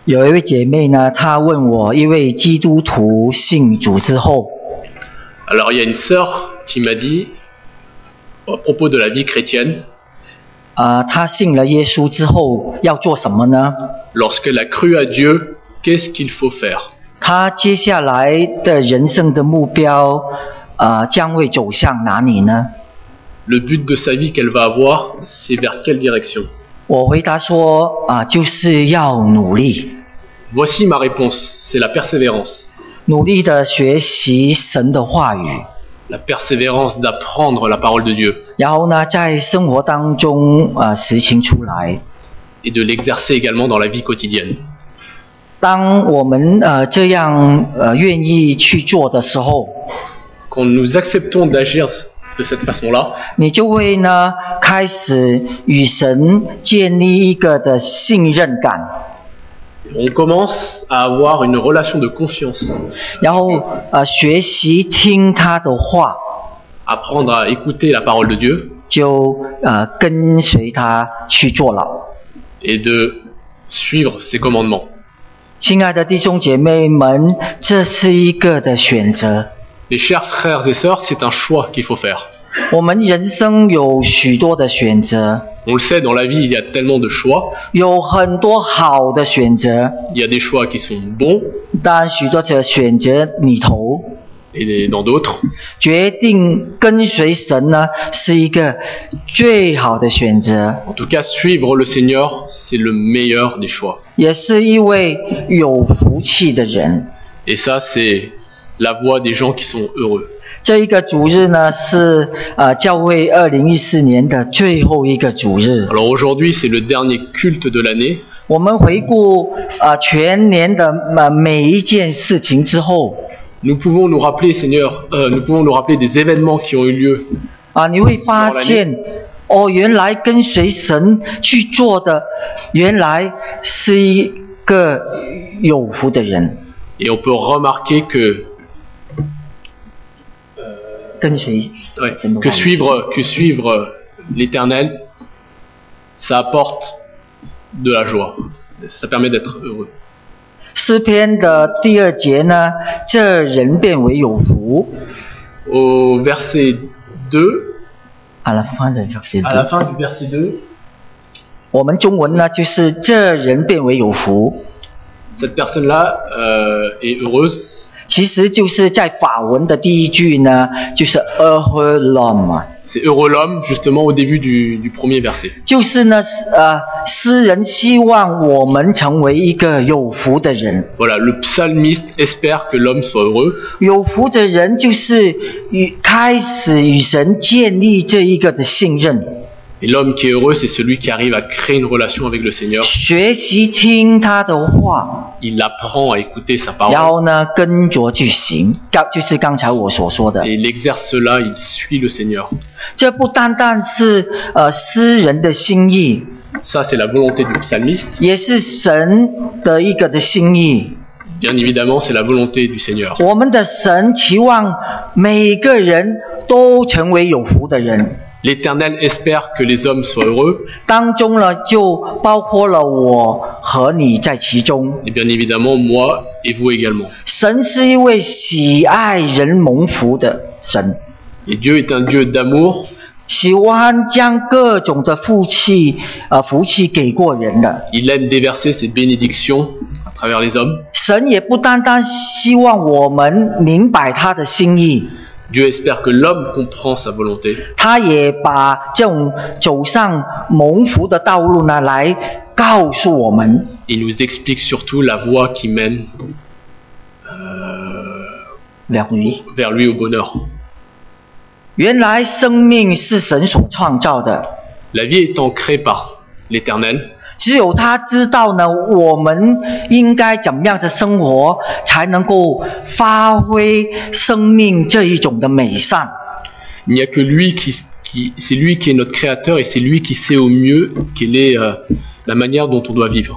有一位姐妹呢，她问我，一位基督徒信主之后， Alors il y a une sœur qui m'a dit, à propos de la vie chrétienne, 她信了耶稣之后要做什么呢？ lorsqu'elle a cru à Dieu, qu'est-ce qu'il faut faire? 她接下来的人生的目标，将会走向哪里呢？ Le but de sa vie qu'elle va avoir, c'est vers quelle direction? 我回答说，就是要努力， Voici ma réponse, c'est la persévérance. 努力的学习神的话语， La persévérance d'apprendre la parole de Dieu 然后呢，在生活当中实行出来。 et de l'exercer également dans la vie quotidienne. 当我们这样愿意去做的时候， Quand nous acceptons d'agir de cette façon-là, 你就会呢开始与神建立一个的信任感， on commence à avoir une relation de confiance, 然后学习听他的话， apprendre à écouter la parole de Dieu 就跟随他去做了。 et de suivre ses commandements. 亲爱的弟兄姐妹们，这是一个的选择。 Les chers frères et sœurs, c'est un choix qu'il faut faire. 我们人生有许多的选择， On le sait, dans la vie, il y a tellement de choix. 有很多好的选择， Il y a des choix qui sont bons 但许多的选择里头， et dans d'autres, 决定跟随神呢，是一个最好的选择， en tout cas, suivre le Seigneur, c'est le meilleur des choix. 也是一位有福气的人。 Et ça, c'est la voie des gens qui sont heureux. 这一个主日呢，是教会2014年的最后一个主日。 Alors aujourd'hui, c'est le dernier culte de l'année. 我们回顾全年的每一件事情之后， Nous pouvons nous rappeler, Seigneur, nous pouvons nous rappeler des événements qui ont eu lieu. 你会发现，原来跟随神去做的，原来是一个有福的人。 Et on peut remarquer que, 跟随 ouais, 神的 que 话语 suivre l'Éternel, ça apporte de la joie. Ça permet d'être heureux. 诗篇的第2节呢，这人变为有福。 Au verset 2, à la fin du verset 2， à la fin du verset 2, 我们中文呢就是这人变为有福， cette personne-là est heureuse. 其实就是在法文的第一句呢，就是 heureux l'homme， C'est heureux l'homme, justement au début du premier verset. 就是呢诗人希望我们成为一个有福的人。 Voilà, le psalmiste espère que l'homme soit heureux. 有福的人就是开始与神建立这一个的信任， Et l'homme qui est heureux, c'est celui qui arrive à créer une relation avec le Seigneur. 学习听他的话， Il apprend à écouter sa 然 parole. 后呢跟着去行，就是刚才我所说的。 Et il exerce cela, il suit le Seigneur. 这不单单是诗人的心意， Ça, c'est la volonté du psalmiste. 也是神的一个的心意。 Bien évidemment, c'est la volonté du Seigneur. 我们的神期望每个人都成为有福的人， L'Éternel espère que les hommes soient heureux. 当中呢就包括了我和你在其中。 Et bien évidemment, moi et vous également. 神是一位喜爱人蒙福的神， Et Dieu est un Dieu d'amour. 喜欢将各种的福气给过人的。 Il aime déverser ses bénédictions à travers les hommes. 神也不单单希望我们明白他的心意， Dieu espère que l'homme comprend sa volonté. 他也把这种走上蒙福的道路呢来告诉我们。 Il nous explique surtout la voie qui mène vers lui au bonheur. 原来生命是神所创造的， La vie étant créée par l'Éternel, 只有他知道呢，我们应该怎么样的生活，才能够发挥生命这一种的美善。 il n'y a que lui c'est lui qui est notre créateur et c'est lui qui sait au mieux quelle est la manière dont on doit vivre.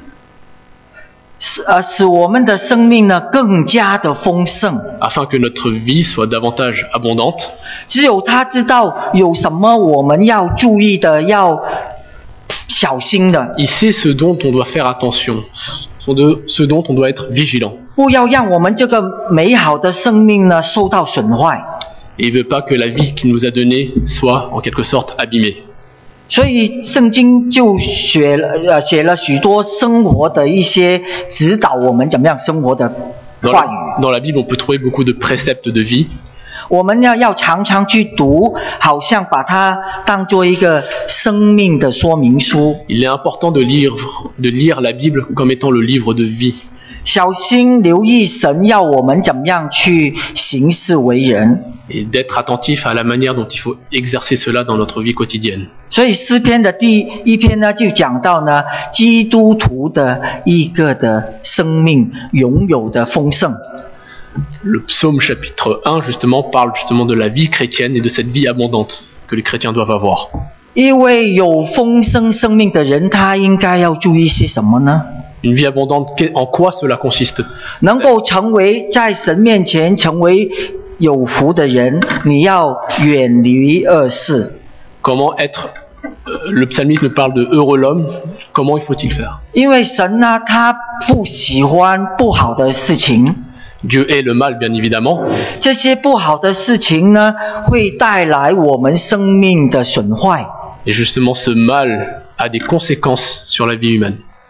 使我们的生命呢更加的丰盛。 Afin que notre vie soit davantage abondante, 只有他知道有什么我们要注意的，要小心的。 il sait ce dont on doit faire attention, ce dont on doit être vigilant. 不要让我们这个美好的生命呢受到损坏。 Et il ne veut pas que la vie qu'il nous a donnée soit en quelque sorte abîmée. 所以圣经就写了许多生活的一些指导我们怎么样生活的话语。 Dans la Bible, on peut trouver beaucoup de préceptes de vie. 我们要常常去读，好像把它当作一个生命的说明书。 Il est important de lire la Bible comme étant le livre de vie. 小心留意神要我们怎么样去行事为人。 Et d'être attentif à la manière dont il faut exercer cela dans notre vie quotidienne. 所以诗篇的第一篇呢，就讲到呢，基督徒的一个的生命拥有的丰盛。 Le psaume chapitre 1 justement parle justement de la vie chrétienne et de cette vie abondante que les chrétiens doivent avoir. 因为有丰盛生命的人，他应该要注意些什么呢？ Une vie abondante, en quoi cela consiste? 能够成为在神面前成为有福的人，你要远离恶事。 Comment être le psalmiste nous parle de heureux l'homme, comment il faut-il faire? 因为神呢，他不喜欢不好的事情。 Dieu hait le mal, bien évidemment. 这些不好的事情呢，会带来我们生命的损坏。 Et justement, ce mal a des conséquences sur la vie humaine.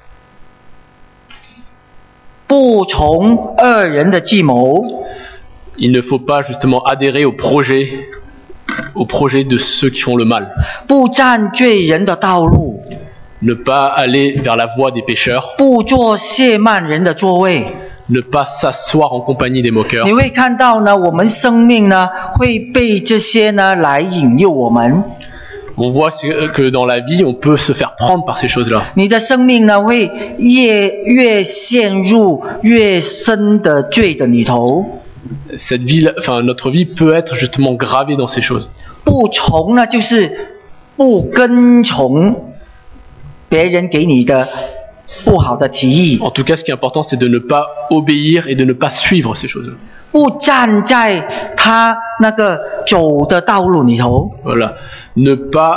不从恶人的计谋， Il ne faut pas justement adhérer au projet de ceux qui font le mal. 不占罪人的道路， Ne pas aller vers la voie des pécheurs. 不做亵慢人的座位。 Ne pas s'asseoir en compagnie des moqueurs. 你会看到呢，我们生命呢会被这些呢来引诱我们。 On voit que dans la vie, on peut se faire prendre par ces choses-là. 你的生命呢会越陷入越深的罪的里头。 Cette vie, enfin notre vie peut être justement gravée dans ces choses. 不从呢，就是不跟从别人给你的不好的提议。 En tout cas, ce qui est important, c'est de ne pas obéir et de ne pas suivre ces choses-là. 不站在他那个走的道路里头。 Voilà. Ne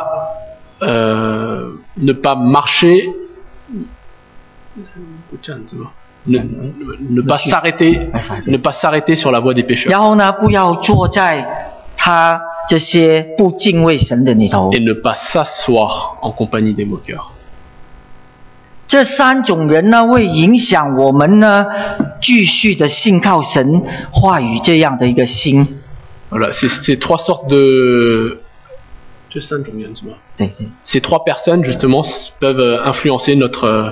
pas marcher. Ne pas s'arrêter sur la voie des pécheurs. 然后呢，不要坐在他这些不敬畏神的里头。 Et ne pas s'asseoir en compagnie des moqueurs. 这三种人呢，会影响我们呢，继续的信靠神话语这样的一个心。 Voilà, ces trois sortes de... Ces trois personnes, justement, peuvent influencer notre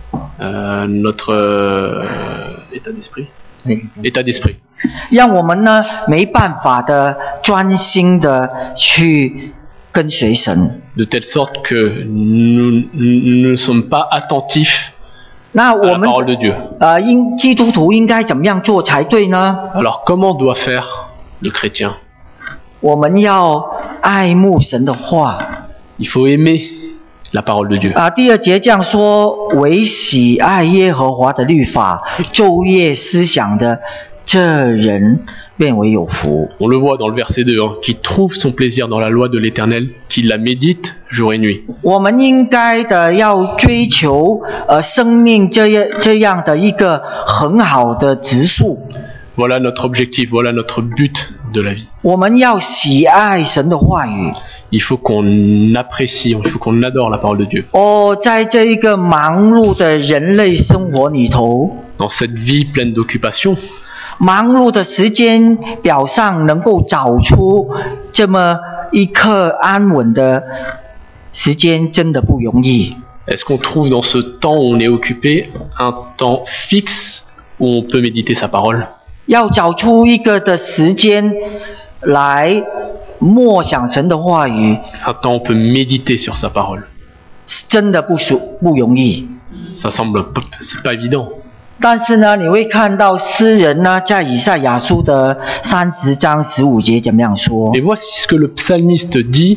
état d'esprit. État d'esprit. 让我们呢没办法的专心的去跟随神。 De telle sorte que nous ne sommes pas attentifs 那 à 我 la 们 parole de Dieu. 基督徒应该怎么样做才对呢？ Alors, comment doit faire le chrétien? 我们要爱慕神的话。 Il faut aimer la parole de Dieu. 第二节这样说：唯喜爱耶和华的律法，昼夜思想的，这人变为有福。 On le voit dans le verset 2, hein, qui trouve son plaisir dans la loi de l'Éternel, qui la médite jour et nuit. 我们应该的要追求生命这样的一个很好的质素。 Voilà notre objectif, voilà notre but de la vie. 我们要喜爱神的话语。 Il faut qu'on apprécie, il faut qu'on adore la parole de Dieu. 在这一个忙碌的人类生活里头， Dans cette vie pleine d'occupations, 忙碌的时间表上能够找出这么一刻安稳的时间，真的不容易。 est-ce qu'on trouve dans ce temps où on est occupé un temps fixe où on peut méditer sa parole? 要找出一个的时间来默想神的话语， Un temps où on peut méditer sur sa parole. 真的不容易。 Ça semble, c'est pas évident. 但是呢，你会看到诗人呢，在以赛亚书的30章15节怎么样说？ Et voici ce que le psalmiste dit,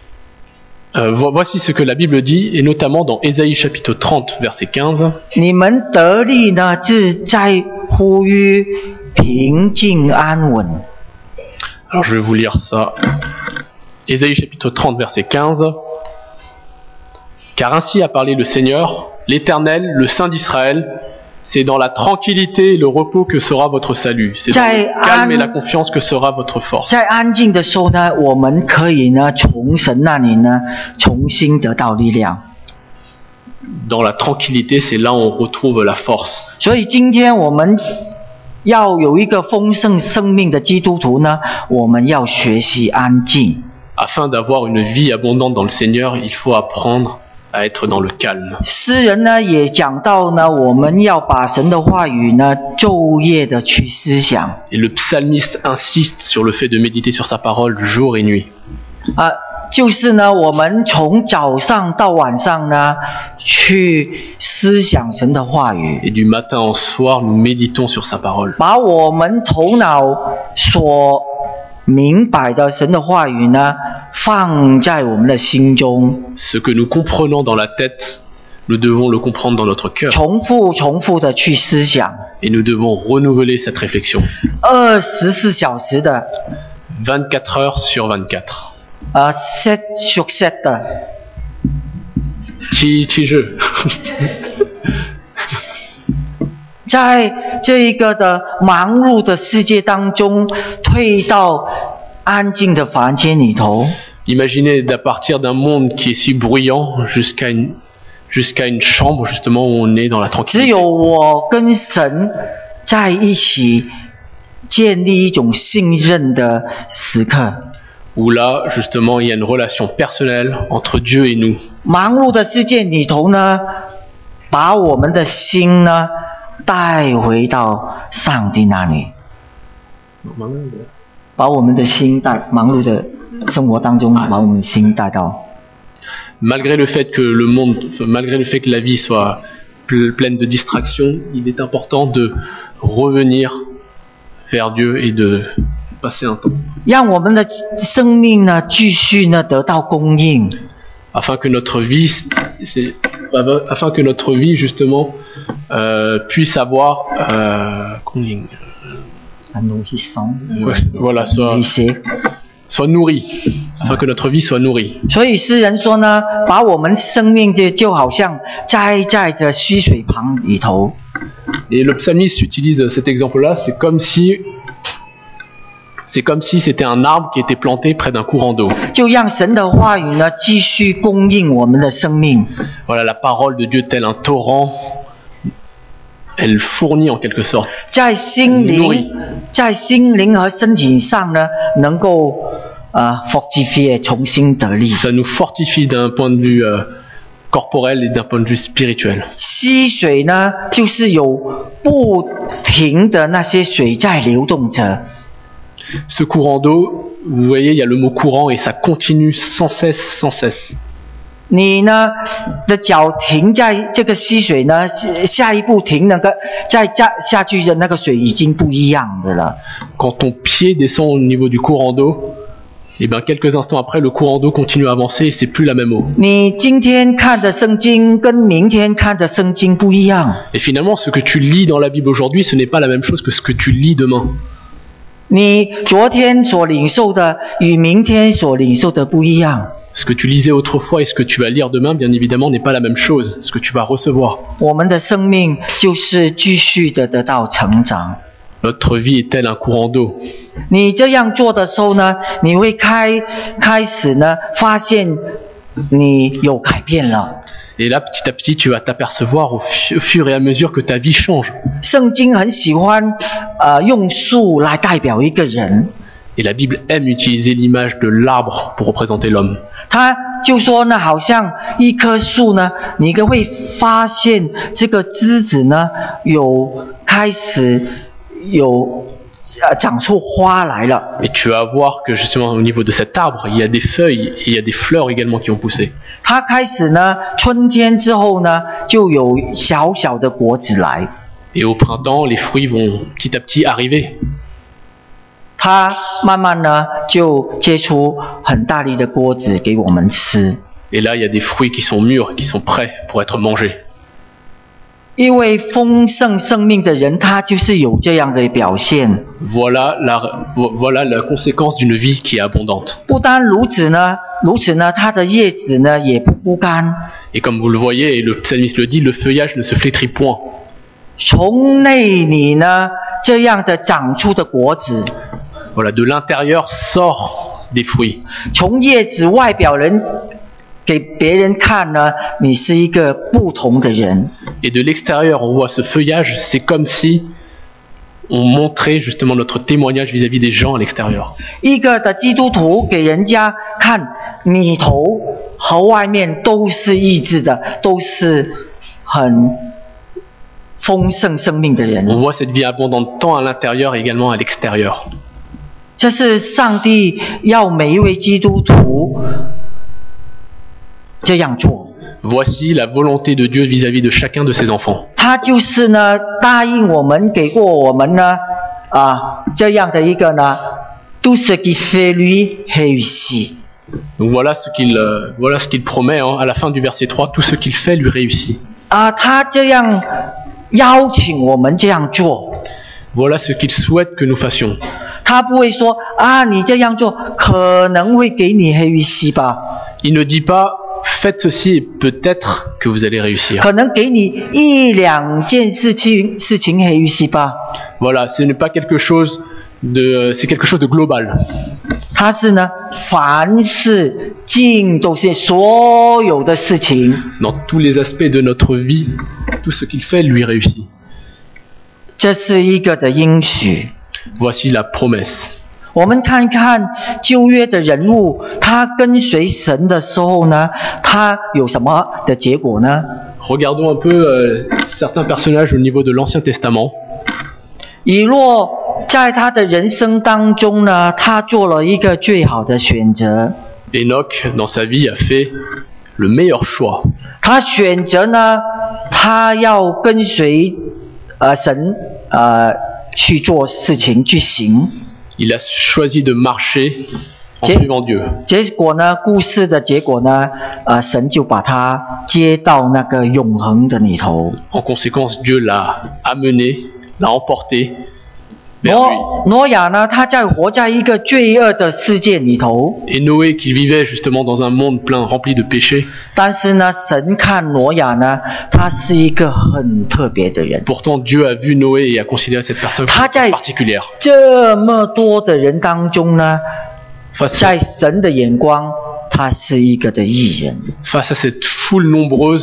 voici ce que la Bible dit, et notamment dans Ésaïe chapitre 30, verset 15. 你们得力呢，是在乎于平静安稳。 Alors je vais vous lire ça. Ésaïe chapitre 30, verset 15. Car ainsi a parlé le Seigneur, l'Éternel, le Saint d'Israël. C'est dans la tranquillité et le repos que sera votre salut. C'est dans le calme et la confiance que sera votre force. 在安静的时候呢，我们可以呢从神那里呢重新得到力量。 Dans la tranquillité, c'est là où on retrouve la force. 所以今天我们要有一个丰盛生命的基督徒呢，我们要学习安静。 Afin d'avoir une vie abondante dans le Seigneur, il faut apprendre à être dans le calme. 诗人呢也讲到呢，我们要把神的话语呢昼夜的去思想。 Et le psalmiste insiste sur le fait de méditer sur sa parole jour et nuit. 就是呢，我们从早上到晚上呢，去思想神的话语。 Et du matin au soir, nous méditons sur sa parole. 把我们头脑所明白的神的话语呢，放在我们的心中。 Ce que nous comprenons dans la tête, nous devons le comprendre dans notre cœur. 重复的去思想。 Et nous devons renouveler cette réflexion. 24小时的。 24 heures sur 24. 7 sur 7的。 7日。 在这一个的忙碌的世界当中，退到安静的房间里头。 Imaginez d'à partir d'un monde qui est si bruyant jusqu'à une chambre justement où on est dans la tranquillité. 只有我跟神在一起，建立一种信任的时刻。 Où là, justement, il y a une relation personnelle entre Dieu et nous. 忙碌的世界里头呢，把我们的心呢带回到上帝那里。把我们的心带忙碌的生活当中，把我们的心带到。 Malgré le fait que la vie soit pleine de distractions, il est important de revenir vers Dieu et de passer un temps. 让我们的生命呢继续呢得到供应。 Afin que notre vie justement puisse avoir voilà, soit nourrie, afin que notre vie soit nourrie. 所以诗人说呢，把我们生命就好像栽在这溪水旁里头。 Et le psalmiste utilise cet exemple-là, c'est comme si c'était un arbre qui était planté près d'un courant d'eau. 就让神的话语呢继续供应我们的生命。 Voilà, la parole de Dieu tel un torrent, elle fournit en quelque sorte. 在心灵和身体上呢，能够fortifier 重新得力。 Ça nous fortifie d'un point de vue corporel et d'un point de vue spirituel. 溪水呢，就是有不停的那些水在流动着。 Ce courant d'eau, vous voyez, il y a le mot courant et ça continue sans cesse. 你呢的脚停在这个溪水呢，下一步停那个再下去的那个水已经不一样的了。 Quand ton pied descend au niveau du courant d'eau, et bien quelques instants après, le courant d'eau continue à avancer et c'est plus la même eau. 你今天看的圣经跟明天看的圣经不一样。 Et finalement, ce que tu lis dans la Bible aujourd'hui, ce n'est pas la même chose que ce que tu lis demain. 你昨天所领受的与明天所领受的不一样。 Ce que tu lisais autrefois et ce que tu vas lire demain, bien évidemment, n'est pas la même chose. Ce que tu vas recevoir. 我们的生命就是继续的得到成长。 Notre vie est telle un courant d'eau. 你这样做的时候呢，你会开始呢，发现你有改变了。 Et là, petit à petit, tu vas t'apercevoir au fur et à mesure que ta vie change. 圣经很喜欢用树来代表一个人。 Et la Bible aime utiliser l'image de l'arbre pour représenter l'homme. 他就说呢，好像一棵树呢，你会发现这个枝子呢，开始长出花来了。 Et tu vas voir que justement au niveau de cet arbre, il y a des feuilles et il y a des fleurs également qui ont poussé. 它开始呢，春天之后呢，就有小小的果子来。 Et au printemps, les fruits vont petit à petit arriver. 它慢慢呢就结出很大粒的果子给我们吃。 Et là, il y a des fruits qui sont mûrs, qui sont prêts pour être mangés. 因为丰盛生命的人，他就是有这样的表现。 Voilà la conséquence d'une vie qui est abondante. 不单如此呢，它的叶子呢也不枯干。 Et comme vous le voyez, et le psalmiste le dit, le feuillage ne se flétrit point. 从内里呢这样的长出的果子。 Voilà, de l'intérieur sort des fruits. 从叶子外表人给别人看呢，你是一个不同的人。 Et de l'extérieur, on voit ce feuillage, c'est comme si on montrait justement notre témoignage vis-à-vis des gens à l'extérieur. 一个的基督徒给人家看，里头和外面都是一致的，都是很丰盛生命的人。 On voit cette vie abondante tant à l'intérieur et également à l'extérieur. 这是上帝要每一位基督徒这样做。 Voici la volonté de Dieu vis-à-vis de chacun de ses enfants. 他就是呢答应我们，给过我们呢这样的一个呢 tout ce qui fait lui réussit. Donc voilà ce qu'il promet à la fin du verset 3, tout ce qu'il fait lui réussit. 他这样邀请我们这样做。 Voilà ce qu'il souhaite que nous fassions. 他不会说你这样做可能会给你réussit吧。 Il ne dit pas faites ceci et peut-être que vous allez réussir. 可能给你一两件事情réussit吧。 Voilà, ce n'est pas quelque chose c'est quelque chose de global. 他是呢，凡事尽都是所有的事情。 Dans tous les aspects de notre vie, tout ce qu'il fait lui réussit. 这是一个的应许。 Voici la promesse. 我们看看旧约的人物，他跟随神的时候呢，他有什么的结果呢？ Regardons un peu certains personnages au niveau de l'Ancien Testament. 以诺在他的人生当中呢，他做了一个最好的选择。 Enoch, dans sa vie, a fait le meilleur choix. 他选择呢，他要跟随神去做事情去行。 Il a choisi de marcher en suivant Dieu. 结果呢，故事的结果呢，神就把他接到那个永恒的里头。 En conséquence, Dieu l'a amené, l'a emporté vers lui. 挪亚呢，他活在一个罪恶的世界里头。 Et Noé, qui vivait justement dans un monde plein rempli de péchés. 但是呢，神看挪亚呢，他是一个很特别的人。 Pourtant, Dieu a vu Noé et a considéré cette personne comme particulière. 这么多的人当中呢，在神的眼光，他是一个的义人。 Face à cette foule nombreuse,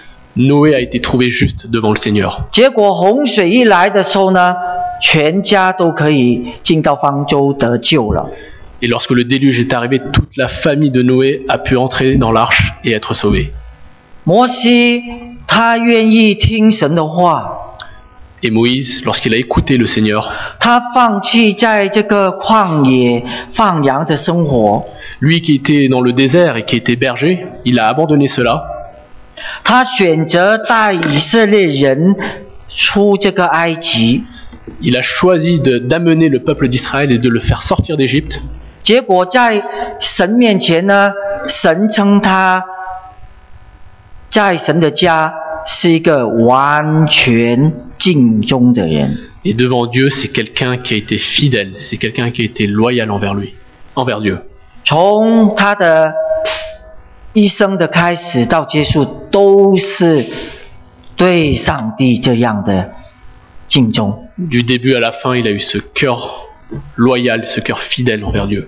Noé a été trouvé juste devant le Seigneur. 结果洪水一来的时候呢，全家都可以进到方舟得救了。 Et lorsque le déluge est arrivé, toute la famille de Noé a pu entrer dans l'arche et être sauvée. 摩西他愿意听神的话。 Et Moïse, lorsqu'il a écouté le Seigneur, 他放弃在这个旷野放羊的生活。 lui qui était dans le désert et qui était berger, il a abandonné cela. 他选择带以色列人出这个埃及。 Il a choisi d'amener le peuple d'Israël et de le faire sortir d'Égypte. 结果在神面前呢，神称他在神的家是一个完全尽忠的人。 Et devant Dieu, c'est quelqu'un qui a été fidèle, c'est quelqu'un qui a été loyal envers Dieu. 从他的一生的开始到结束，都是对上帝这样的敬重。 Du début à la fin, il a eu ce cœur loyal, ce cœur fidèle envers Dieu.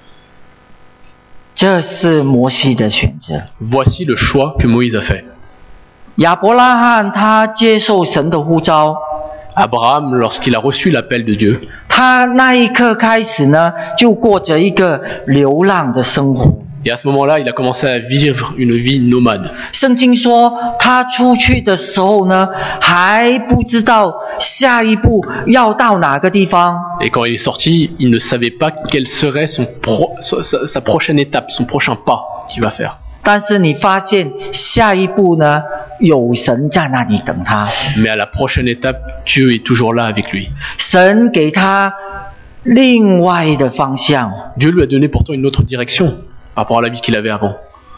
这是摩西的选择。 Voici le choix que Moïse a fait. 亚伯拉罕他接受神的呼召。 Abraham, lorsqu'il a reçu l'appel de Dieu, 他那一刻开始呢，就过着一个流浪的生活。 et à ce moment-là, il a commencé à vivre une vie nomade. 圣经说，他出去的时候呢，还不知道下一步要到哪个地方。 Et quand il est sorti, il ne savait pas quelle serait sa prochaine étape, son prochain pas qu'il va faire. 但是你发现下一步呢，有神在那里等他。 Mais à la prochaine étape, Dieu est toujours là avec lui. 神给他另外的方向。 Dieu lui a donné pourtant une autre direction par rapport à la vie qu'il avait avant.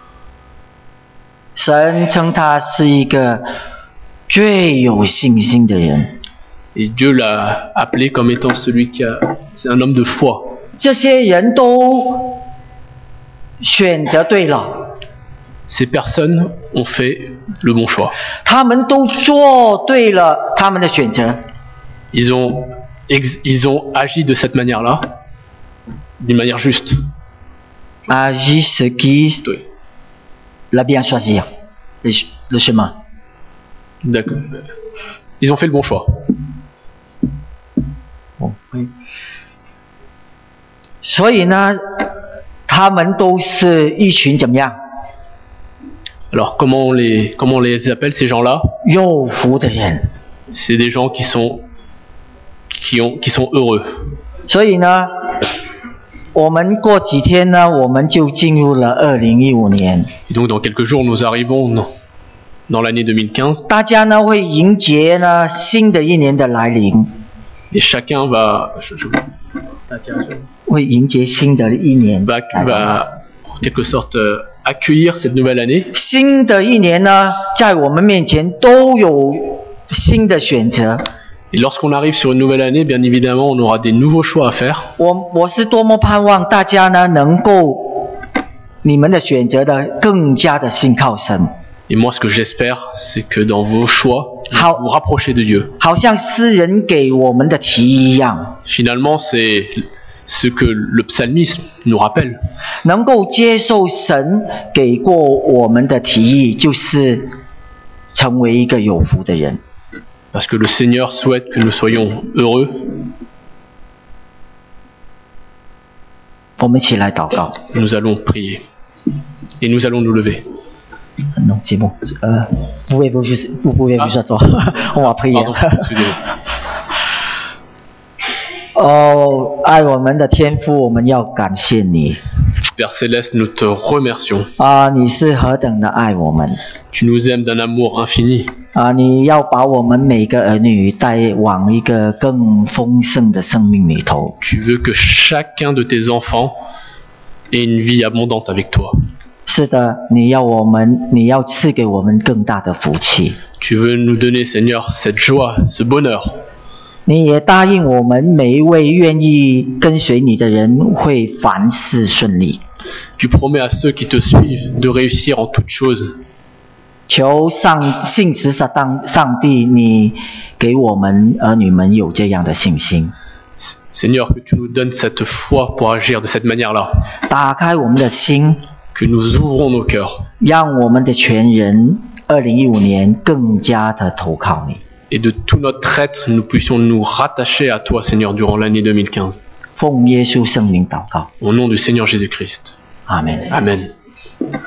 神称他是一个最有信心的人。 Et Dieu l'a appelé comme étant c'est un homme de foi. 这些人都选择对了。 ces personnes ont fait le bon choix. 他们都做对了他们的选择。 Ils ont agi de cette manière-là, d'une manière juste. Agis ce qui Oui. l'a bien choisi, le chemin. D'accord. Ils ont fait le bon choix. 所以呢，他们都是一群怎么样？ Alors comment on les appelle ces gens-là? 有福的人。 C'est des gens qui sont heureux. 所以呢，我们过几天呢，我们就进入了2015年。 Et donc dans quelques jours, nous arrivons dans l'année 2015. 大家呢会迎接呢新的一年的来临。 Et chacun va 会迎接新的一年。 va en quelque sorte accueillir cette nouvelle année. 新的一年呢，在我们面前都有新的选择。 Et lorsqu'on arrive sur une nouvelle année, bien évidemment, on aura des nouveaux choix à faire. 我是多么盼望大家呢能够你们的选择的更加的信靠神。 Et moi, ce que j'espère, c'est que dans vos choix, vous vous rapprochez de Dieu. 好像诗人给我们的提议一样。 Finalement, c'est ce que le psalmiste nous rappelle. 能够接受神给过我们的提议，就是成为一个有福的人。 Parce que le Seigneur souhaite que nous soyons heureux. 我们一起来祷告。 Nous allons prier. Et nous allons nous lever. Non, c'est bon. Vous pouvez vous asseoir. On va prier. Pardon, excusez-moi. 哦，爱我们的天父，我们要感谢你 Père Céleste, nous te remercions. 啊！你是何等的爱我们 Tu nous aimes d'un amour infini. 啊！你要把我们每个儿女带往一个更丰盛的生命里头。 Tu veux que chacun de tes enfants ait une vie abondante avec toi. 是的，你要赐给我们更大的福气。 Tu veux nous donner, Seigneur, cette joie, ce bonheur. 你也答应我们每一位愿意跟随你的人会凡事顺利。 Tu promets à ceux qui te suivent de réussir en toutes choses. 求信实上帝，你给我们儿女们有这样的信心。 Seigneur, que tu nous donnes cette foi pour agir de cette manière-là. 打开我们的心， Que nous ouvrons nos cœurs. 让我们的全人2015年更加的投靠你。 Et de tout notre être, nous puissions nous rattacher à toi, Seigneur, durant l'année 2015. 奉耶稣圣名祷告， Au nom du Seigneur Jésus-Christ. 阿门。 Amen.